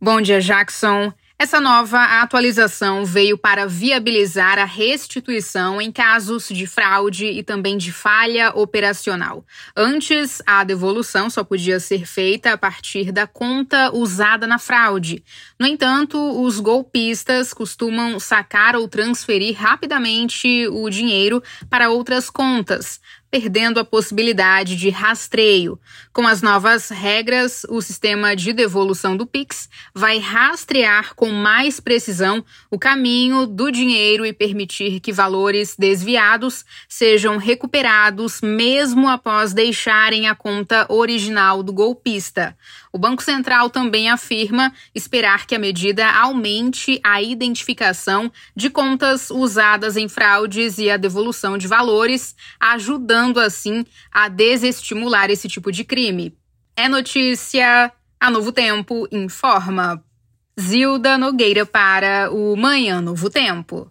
Bom dia, Jackson. Essa nova atualização veio para viabilizar a restituição em casos de fraude e também de falha operacional. Antes, a devolução só podia ser feita a partir da conta usada na fraude. No entanto, os golpistas costumam sacar ou transferir rapidamente o dinheiro para outras contas, perdendo a possibilidade de rastreio. Com as novas regras, o sistema de devolução do Pix vai rastrear com mais precisão o caminho do dinheiro e permitir que valores desviados sejam recuperados mesmo após deixarem a conta original do golpista. O Banco Central também afirma esperar que a medida aumente a identificação de contas usadas em fraudes e a devolução de valores, ajudando assim a desestimular esse tipo de crime. É notícia, a Novo Tempo informa. Zilda Nogueira para o Manhã Novo Tempo.